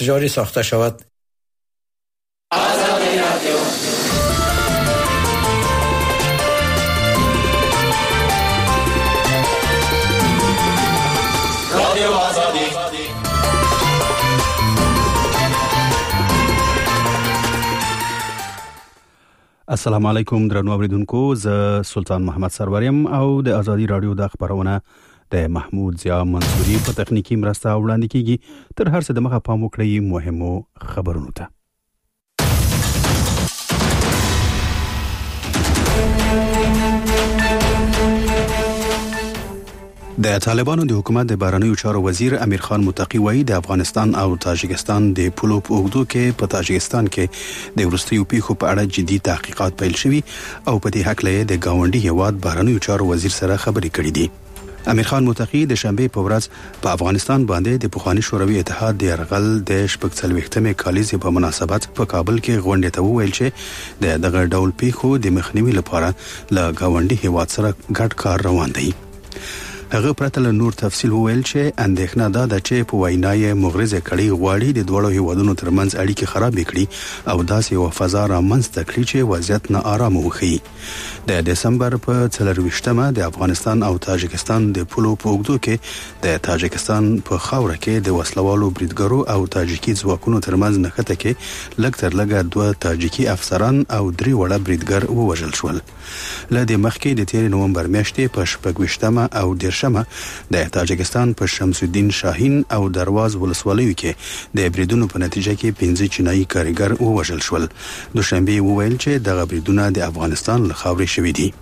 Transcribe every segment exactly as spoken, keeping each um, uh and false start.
جاری ساخته شود. آزادی رادیو رادیو آزادی. السلام علیکم درنو اوریدونکو، زه سلطان محمد سروریم او د آزادی رادیو د خبرونه د محمود ضیا منصوري په تخنیکی مرسته وړاندې کیږي. تر هر څه د مخه پام وکړئ مهمو خبرونو ته. د طالبانو د حکومت د بهرنیو چارو وزیر امیر خان متقی وایي د افغانستان او تاجکستان د پولو په اوږدو کې په تاجکستان کې د وروستیو پیښو په اړه جدي تحقیقات پیل شوي او په دې هکله د گاونډي هیواد بهرنیو چارو وزیر سره خبرې کړې دي. امیر خان متقی د شنبه په ورځ په افغانستان باندې د پخوانی شوروي اتحاد د يرغل د شپږ څلوېښتمې کالیزې په مناسبت په کابل کې غونډه ته وویل چې د دغه ډول پیښو د مخنیوي لپاره له گاونډي هیواد سره ګډ کار روان دی. هغه پرته له نور تفصیل وویل چې اندېښنه ده د چې په وینای مغرضه کړي غواړي د دوړو هیوادونو ترمنځ اړیکې خراب کړي او داسې یو فضا رامنځته کړي چې وضعیت نه آرام وخی. د دسمبر په څلرويشتمه د افغانستان او تاجکستان د پولو په اوږدو کې د تاجکستان په خاوره کې د وسلوالو بریدګرو او تاجیکي ځواکونو ترمنځ نښته کې لږ تر لږه دوه تاجیکي افسران او درې وړه بریدګر ووژل شول. لدې مخکې د تیر نومبر میاشتې په شپږویشتمه او شمه د تاجکستان په شمس الدین شاهین او درواز ولسوالیو کې د بریدونو په نتیجه کې پنځه چینایي کارګر ووژل شول. دوشنبه وویل چې دغه بریدونه د افغانستان له خاورې شوي دي.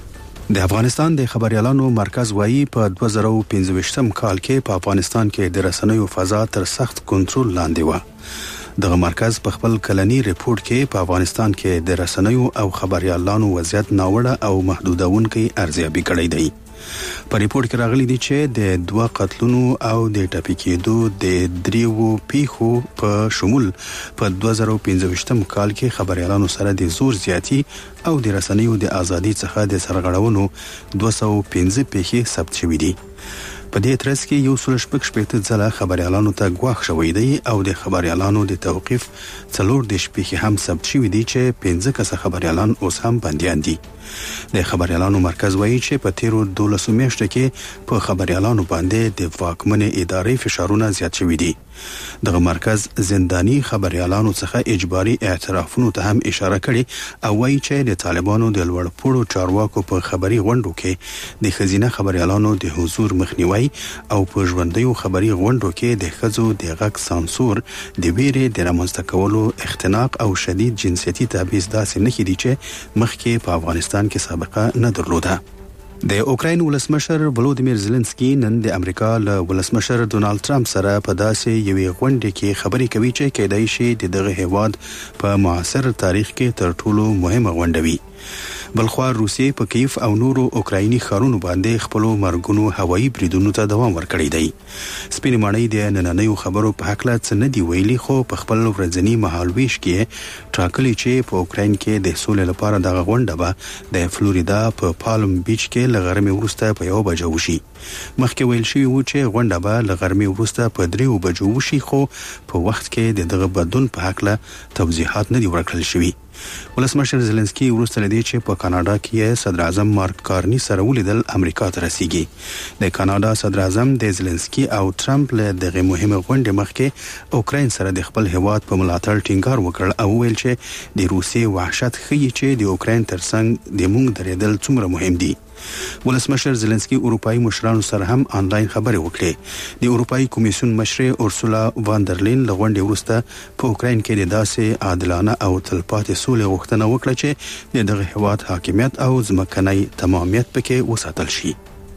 د افغانستان د خبريالانو مرکز وایي په دوه زره او پنځه کال کې په افغانستان کې د رسنیو فضا تر سخت کنټرول لاندې و. دغه مرکز په خپل کلنی ریپورت کې په افغانستان کې د رسنیو او خبريالانو وضعیت ناوړه او محدودونکي ارزیابي کړی دی. په ریپورت کې راغلي دي چې د دوه قتلونو او د ټاپي کېدو د دریو پیښو په شمول په دوه زره او پنځه کال کې خبريالانو سره د زور زیاتی او د رسنیو د ازادي څخه د سرغړونو دوه سوه او پنځه پیښې ثبت شوې دي. په دې ترڅ کې یو سل شپږ شپږ ځله خبريالانو ته ګواښ شوی دی او د خبريالانو د توقيف څلور د شپې هم ثبت شوی دي چې پنځه کسه خبريالان اوس هم بنديان دي. د خبريالانو مرکز وایي چې په تیرو دولسو میاشتو کې په خبريالانو باندې د واکمنې ادارې فشارونه زیات شوي دي. دغه مرکز زنداني خبريالانو څخه اجباري اعترافونو ته هم اشاره کړي او وایي چې د طالبانو د لوړپوړو چارواکو په خبري غونډو کې د خزینه خبريالانو د حضور مخنیوي او په ژوندیو خبري غونډو کې د خزو د غږ سانسور د ویرې د رامنځته کولو اختناق او شدید جنسيتي تبعیض داسې نه کیدي چې مخکې په افغانستان کې سابقه نه درلوده. د اوکراین ولسمشر ولودیمیر زيلنسکي نن د امریکا له ولسمشر ډونالد ټرمپ سره په داسې یوې غونډه کې خبرې کوي چې کېدای شي د دغه هیواد په معاصر تاریخ کې تر ټولو مهمه غونډه وي. بلخوا روسیې په کیف او نورو اوکرایني ښارونو باندې خپل مرګونو هوایي بریدونو ته دوام ورکړی دی. سپین ماڼۍ د نننیو خبرو په حق لا څه نه دی ویلي، خو په خپل ورځنی مهالويش کې ټاکلي چې په اوکراین کې د سولې لپاره دغه غونډه به د فلوریدا په پالم بیچ کې لغرمې ورسته په یو بجو وشي. مخکې ویل شوی و چې غونډه به لغرمې ورسته په دریو بجو وشي، خو په وخت کې د دغه بدلون په حق لا توضیحات نه دی ورکړل شوی. ولسمشر زيلنسکي ورسته لدی چې په کاناډا کې صدر اعظم مارک کارني سره ولیدل امریکا ته رسیږي. د کاناډا صدر اعظم د زيلنسکي او ټرمپ له دغه مهمه غونډې مخکې اوکراین سره د خپل هیواد په ملاتړ ټینګار وکړ او ویل چې د روسي وحشت ښيي چې د اوکراین ترڅنګ د موږ درېدل څومره مهم دي. ولسمشر زيلنسکي اروپאי مشرانو سره هم آنلاین خبرې وکړې. د اروپאי کمیسیون مشر اورسولا واندرلین له غونډې وروسته په اوکراین کې د داسې عادلانه او تلپاتې سولې غوښتنه وکړه چې دغه هیواد حاکمیت او ځمکنی تمامیت پکې وساتل شي.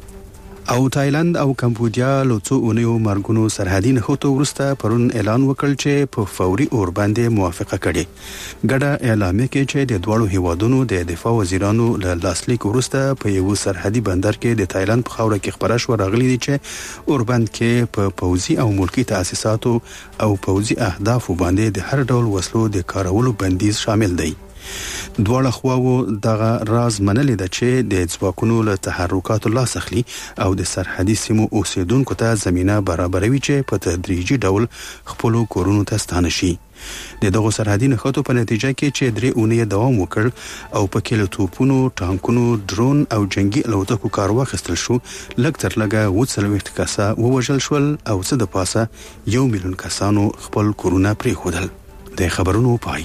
او تایلند او کمبودیا له څو اونیو مرګونو سرحدي نښتو وروسته پرون اعلان وکړ چې په فوري اور باندې موافقه کړي. ګډه اعلامیه کې چې د دوړو هیوادونو د دفاع وزیرانو له لاسلیک وروسته په یو سرحدي بندر کې د تایلند په خاوره کې خبره شو راغلي دي چې اور باندې کې په پوځي او ملکی تاسیساتو او پوځي اهداف باندې د هر ډول وسلو د کارولو بندیز شامل دی. دواړه خواو دغه راز منلې ده چې د ځواکونو له تحرکاتو لاس اخلي او د سرحدي سیمو اوسیدونکو ته زمينه برابروي چې په تدریجي ډول خپل کورونو ته ستانه شي. د دغه سرحدي نښتو په نتیجه کې چې درې اونۍ دوام وکړ او په کې له توپونو، ټانکونو، ډرون او جنگي الوتکو کار واخیستل شو، لږ تر لږه اووه څلوېښت کسه ووژل شول او څه د پاسه یو میلیون کسانو خپل کورونه پرېښودل. د خبرونو پای.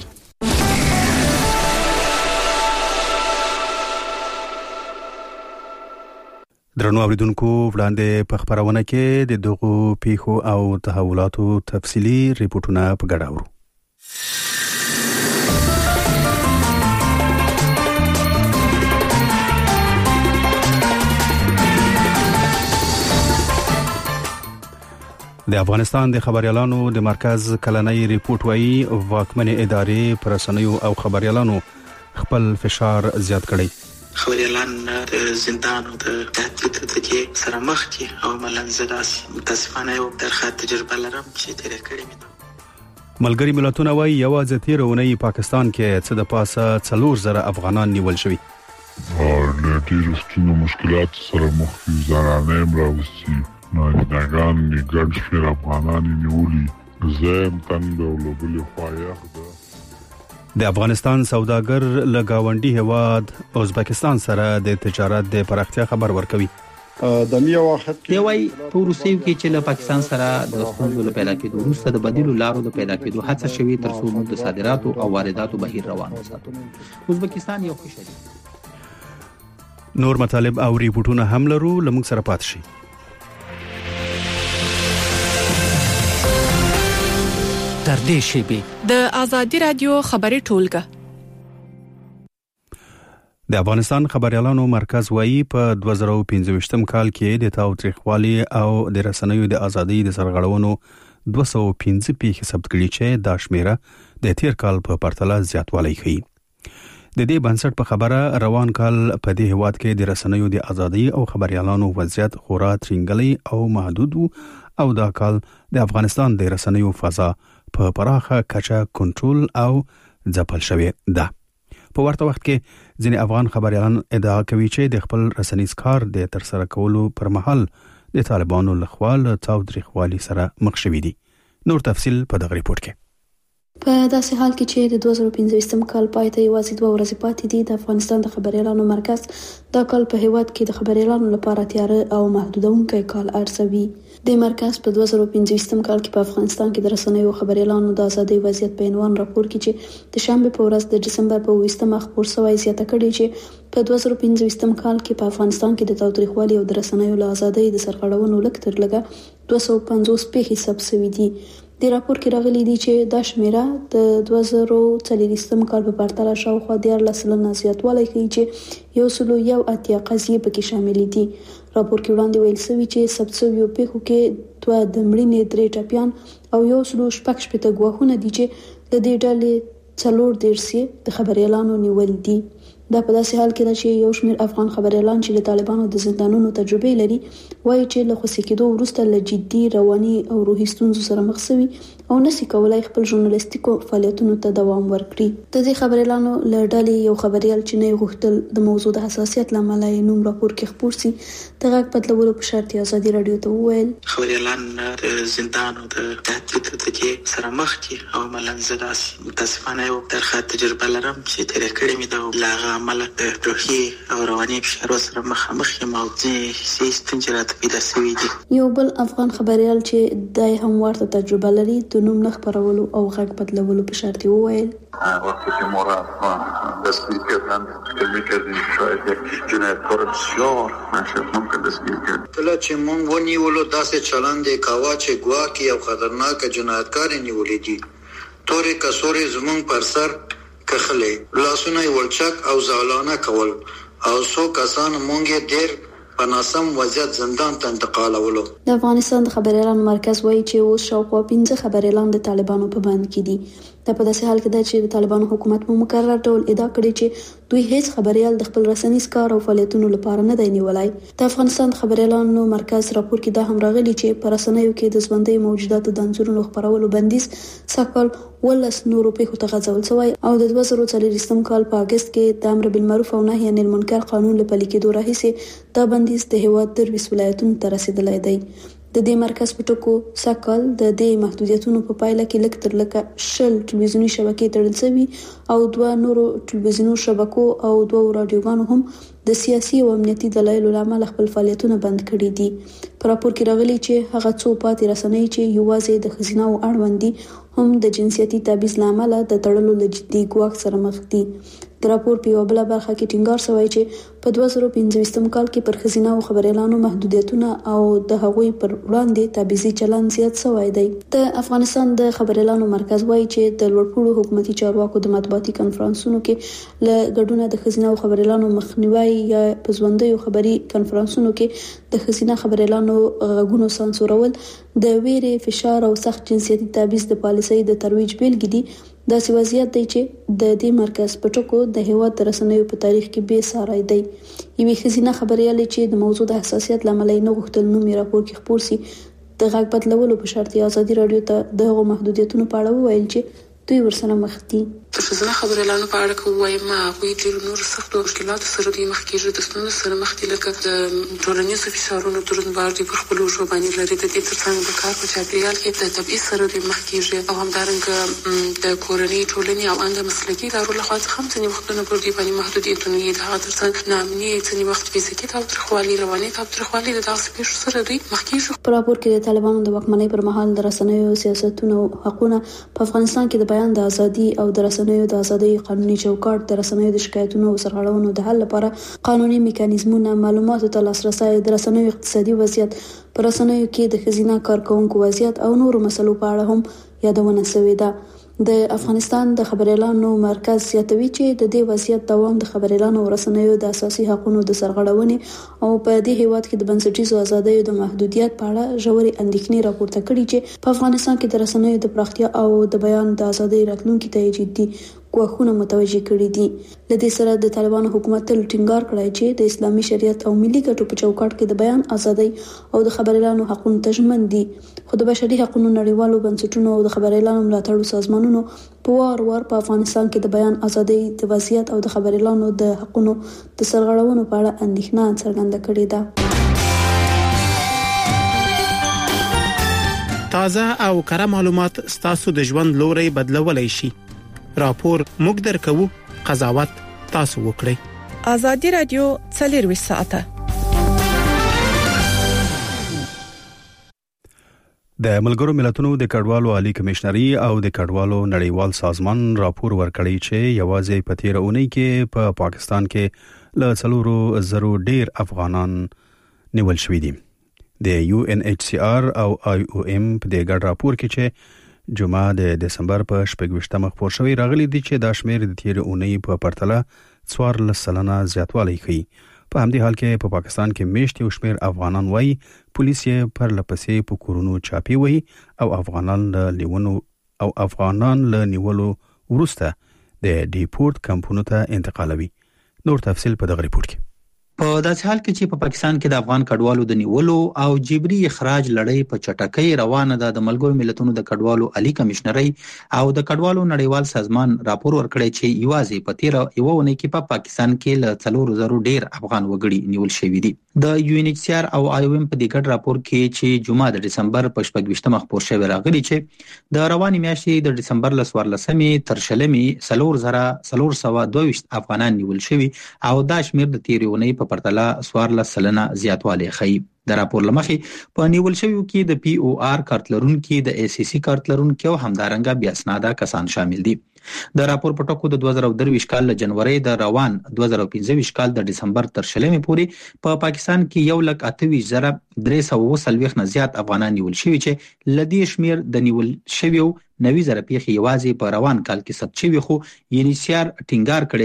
درنو اوریدونکو، وړاندې په خبرونه کې د دغو پیښو او تحولاتو تفصیلی ریپورتونه په ګډه اورو. د افغانستان د خبريالانو د مرکز کلنۍ ریپورت وايي واکمنې ادارې پر رسنیو او خبريالانو خپل فشار زیات کړی. خبريالان د زندان او د تهدید د کې سره مخ دي او ملنزداس متاسفانه یو درخه تجربه لرم چې تیر کړی مې. ملګری ملتونه وايي یوازې تیرونی پاکستان کې څه د پاسه څلور زره افغانان نیول شوي. د ډیرو ستونزو مشکلات سره مخ دي، زنانه هم راوستي، ناګان ګڼ شمېر افغانان نیولي. زم تنګ او لوبلي خوایخ ده. د افغانستان سوداګر له گاونډي هیواد ازبکستان سره د تجارت د پراختیا خبر ورکوي. د میو وخت دی وای په روسیو کې چې له پاکستان سره د ستونزو له پیدا کېدو وروسته د بدیلو لارو د پیدا کېدو هڅه شوې تر څو د صادراتو او وارداتو بهیر روان وساتو. ازبکستان یو ښه شریک. نور مطالب او ریپورتونه هم لرو، لمږ سره پات شي. تر دې شیبې د ازادي رادیو خبري ټولګه. د افغانستان خبريالانو مرکز وايي په دوه زره او پنځه کال کې د تاوتریخوالي او د رسنیو د ازادۍ د سرغړونو دوه سوه او پنځه پیښې ثبت کړي چې دا شمیره د تیر کال په پرتله زیاتوالی ښیي. د دې بنسټ په خبره روان کال په دې هیواد کې د رسنیو د ازادۍ او خبريالانو وضعیت خورا ترنګلی او محدود او دا کال د افغانستان د رسنیو فضا په پراخه کچه کنټرول او ځپل شوی ده. په ورته وخت کې ځینې افغان خبريالان ادعا کوي چې د خپل رسنیز کار د ترسره کولو پر مهال د طالبانو لخوا له تاوتریخوالي سره مخ شوي دي. نور تفصیل په دغه ریپورت کې. په داسې حال کې چې د دوه زره او پنځه کال پای ته یوازې دوه ورځې پاتې دي، د افغانستان د خبريالانو مرکز دا کال په هیواد کې د خبريالانو لپاره تیاره او محدودونکی کال ارزوي. د مرکز په دوه زره او پنځه کال کې په افغانستان کې د رسنیو خبريالانو د ازادۍ وضعیت په عنوان راپور کې چې د شنبه په ورځ د دسمبر په اووه خپور شوی زیاته کړي چې په دوه زره او پنځه کال کې په افغانستان کې د تاوتریخوالي او د رسنیو له ازادۍ د سرغړونو لږ تر لږه دوه سوه او پنځوس پیښې ثبت شوي دي. د راپور کې راغلي دي چې دا شمیره د دوه زره او څلوېښت کال په پرتله شاوخوا دیارلس سلنه زیاتوالی ښیي چې یو سلو یو اتیا قضیې پکې شاملې دي. راپور کې وړاندې ویل شوي چې ثبت شویو پیښو کې دوه د مړینې درې ټپیان او یو سلو شپږ شپېته ګواښونه دي چې د دې ډلې څلور دېرش د خبريالانو نیول دي. دا په داسې حال کې ده چې یو شمېر افغان خبريالان چې د طالبانو د زندانونو تجربه لري وایي چې له خوسي کېدو وروسته له جدي رواني او روحي ستونزو سره مخ شوي او نشي کولای خپل ژورنالیستیکو فعالیتونو ته دوام ورکړي. د دې خبريالانو له ډلې یو خبريال چې نه غوښتل د موضوع د حساسیت لامل یې نوم راپور کې خپور سي د غږ بدلولو په شرط ازادي رادیو ته وویل خبريالان د زندان او د تهدید د کې سره مخ دي او ملنزداس متاسفانه یو درخه تجربه لرم چې تیر کړی مې د لاغه عمل د روحي او رواني فشار سره مخامخ یم او ځینې ستونزې راته پیدا شوي دي. یو بل افغان خبريال چې دای هم ورته تجربه لري د نوم نه خپرولو او غږ بدلولو په شرط وویل وقتی که ما را دستگیر کردن علمی کردیم شاید یک جنایتکار بسیار نشد ممکن دستگیر کرد. کله چې مونږ ونیولو داسې چلند یې کاوه چې ګواکې او خطرناک جنایتکار یې نیولی دي. تورې کڅوړې زمونږ پر سر کښلې، لاسونه یې ولچک او زالانه کول او څو کسان مونږ یې ډېر په ناسم وضعیت زندان ته انتقالولو. د افغانستان د خبريالانو مرکز وایي چې اوس شاوخوا پنځه خبريالان د طالبانو په بند کې دي. دا په داسې حال کې ده چې د طالبانو حکومت مو مکرر ډول ادعا کړې چې دوی هیڅ خبريال د خپل رسنیز کار او فعالیتونو لپاره نه دی نیولای. د افغانستان خبريالانو مرکز راپور کې دا هم راغلي چې په رسنیو کې د ژوندۍ موجوداتو د انځورونو خپرولو بندیز ساکال ولس نورو پیښو ته غځول شوی او د دوه زره څلوېښتم کال په اگست کې د امر بالمعروف او نهي عن المنکر قانون له پلي کېدو راهیسې دا بندیز د هیواد درویس ولایتونو ته رسیدلی دی. د دې مرکز په ټکو ساکال د دې محدودیتونو په پایله کې لږ تر لږه شل ټلویزیوني شبکې تړل شوي او دوه نورو ټلویزیونو شبکو او دوه رادیوګانو هم د سیاسي او امنیتي دلایلو لامل خپل فعالیتونه بند کړي دي. په راپور کې راغلي چې هغه څو پاتې رسنۍ چې یوازې د ښځینه او اړوند دي هم د جنسیتي تبعیض لامل د تړلو له جدي ګواښ سره مخ دي. د راپور په یوه بله برخه کې ټینګار شوی چې په دوه زره پنځوستم کال کې پر ښځینه او خبريالانو محدودیتونه او د هغوی پر وړاندې تبعیضي چلند زیات شوی دی. د افغانستان د خبريالانو مرکز وایي چې د لوړپوړو حکومتي چارواکو د مطبوعاتي کنفرانسونو کې له ګډونه د ښځینه او خبريالانو مخنیوي یا په ژوندیو خبري کنفرانسونو کې د ښځینه خبريالانو غږونو سانسورول د ویرې، فشار او سخت جنسیتي تبعیض د پالیسۍ د ترویج بیلګې دي. داسې وضعیت دی چې د دې مرکز په ټکو د هیواد د رسنیو په تاریخ کې بې ساری دی. یوې ښځینه خبریالې چې د موضوع د حساسیت له امله نه غوښتل نوم یې راپور کې خپور سي د غږ بدلولو په شرط ازادي رادیو ته دغه محدودیتونو په اړه وویل چې دوی ورسره مخ دي. د ښځینه خبریالانو په اړه کوم وایم هغوی ډېرو نورو سختو مشکلاتو سره دوی مخ کېږي، د ستونزو سره مخ دي، لکه د ټولنیزو فشارونو دروندبار دوی پر خپلو ژبو باندې لري. د دې ترڅنګ د کار په چاپېریال کې د تبعیض سره دوی مخ کېږي او همدارنګه د کورنۍ، ټولنې او ان د مسلکي ادارو لخوا څخه هم ځینې وختونه پر دوی باندې محدودیتونه وي. د هغه ترڅنګ ناامني، ځینې وخت فزیکي تاوتریخوالي، رواني تاوتریخوالي، د دغسې پیښو سره دوی مخ کېږي. په راپور کې د طالبانو د واکمنۍ پر مهال د رسنیو سیاستونو حقونه په افغانستان کې د بیان د ازادي او د رسنیو د ازادۍ قانوني چوکاټ، د رسنیو د شکایتونو او سرغړونو د حل لپاره قانوني میکانیزمونه، معلوماتو ته لاسرسی، د رسنیو اقتصادي وضعیت، په رسنیو کې د ښځینه کارکونکو وضعیت او نورو مسلو په اړه هم یادونه شوې ده. د افغانستان د خبريالانو مرکز زیاتوي چې د دې وضعیت دوام د خبريالانو او رسنیو د اساسي حقوقو د سرغړونې او په دې هیواد کې د بنسټیزو ازادیو د محدودیت په اړه ژورې اندېښنې راپورته کړي چې په افغانستان کې د رسنیو د پراختیا او د بیان د ازادۍ راتلونکي ته جدي ګواښونه متوجه کړي دي. له دې سره د طالبانو حکومت تل ټینګار کړی چې د اسلامي شریعت او ملي ګټو په چوکاټ کې د بیان ازادۍ او د خبريالانو حقوقو ته ژمن دي. خو د بشري حقوقو نړیوالو بنسټونو او د خبريالانو ملاتړو سازمانونو په وار وار په افغانستان کې د بیان ازادۍ د وضعیت او د خبريالانو د حقوقو د سرغړونو په اړه اندېښنه څرګنده کړې ده. تازه او کره معلومات ستاسو د ژوند لوري بدلولای شي. راپور موږ درکو، قضاوت تاسو وکړئ. ازادي رادیو څلوروي ساعته. د ملګرو ملتونو د کډوالو عالی کمشنري او د کډوالو نړیوال سازمان راپور ورکړی چې یوازې په تیر اونۍ کې په پا پاکستان کې له څلورو زرو ډیر افغانان نیول شوي دي. د یو ان ایچ سی آر او آی او ایم په دې ګډ راپور کې چې جمعه د دسمبر په شپږ خپور شوی راغلي دي چې دا شمیر د تیر اونۍ په پرتله څوارلس سلنه زیاتوالی ښيي. په همدې حال کې په پا پاکستان کې میشت یو شمیر افغانان وایي پولیس یې پر لپسې په کورونو چاپی وایي او افغانان له لیونو او افغانان له نیولو وروسته د ډیپورت کمپونو ته انتقالوي. نور تفصیل په دغه ریپورت کې. په داسې حال کې چې په پاکستان کې د افغان کډوالو د نیولو او جبري اخراج لړۍ په چټکۍ روانه ده، د ملګرو ملتونو د کډوالو عالی کمشنري او د کډوالو نړیوال سازمان راپور ورکړی چې یوازې په تیر یو ونې کې په پا پاکستان کې له څلور زرو ډیر افغان وګړي نیول شوي دي. د یو ان ایچ سی آر او آی او ایم په دې ګډ راپور کې چې جمعه د دسمبر په شپږ خپور شوی راغلي چې د روانې میاشتې د دسمبر ل څوارلسمې تر شلمې څلور زره څلور سوه دوه ویشت افغانان نیول شوي او دا شمیر د تیر ونې په پرتله څوارلس سلنه زیاتوالی ښيي. د راپور لمخې په نیول شویو کې د پی او آر کارت لرونکي، د ای سی سی کارت لرونکي او همدارنګه بیا اسناده کسان شامل دي. د راپور په ټکو د دوه زره درویشت کال له جنوري د روان دوه زره پنځه ویشت کال د دسمبر تر شلمې پورې په پا پاکستان کې یو لک اته ویشت زره درې سوه اووه څلوېښت نه زیات افغانان نیول شوي چې له دې شمیر د نیول شویو نوي زره پیښې یوازې په روان کال کې ثبت شوي، خو یو ان ایچ سی آر ټینګار کړی چې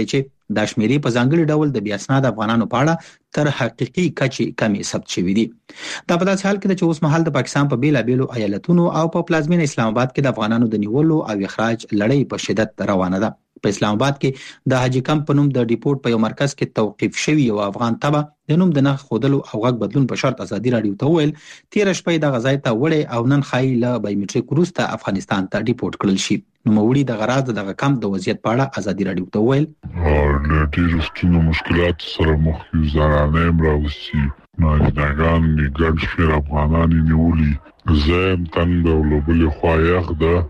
دا شمیرې په ځانګړي ډول د بې اسناد افغانانو په اړه تر حقيقي کچې کمې ثبت شوې دي. دا په داسې حال کې چې اوس مهال د پاکستان په بیلابېلو ایالتونو او په پلازمینه اسلام آباد کې د افغانانو د نیولو او اخراج لړۍ په شدت روانه ده. په اسلام آباد کې د حاجی کمپ په نوم د ډیپورت په یو مرکز کې توقيف شوی یو افغان تبع د نوم د نخ خودلو او غږ بدلون په شرط ازادي رادیو ته ویل تیر شپه د غزای ته وړي او نن خای له بایومټریک وروسته افغانستان ته ډیپورت کړل شي. نو موړي د غراض د کمپ د وضعیت په اړه ازادي رادیو ته ویل له ډیرو ستونو مشکلات سره مخ یو زرانه امراوسی ناجدگان ګڼ شمېر افغانان نیولي زم تن به ولوبل خو یخ ده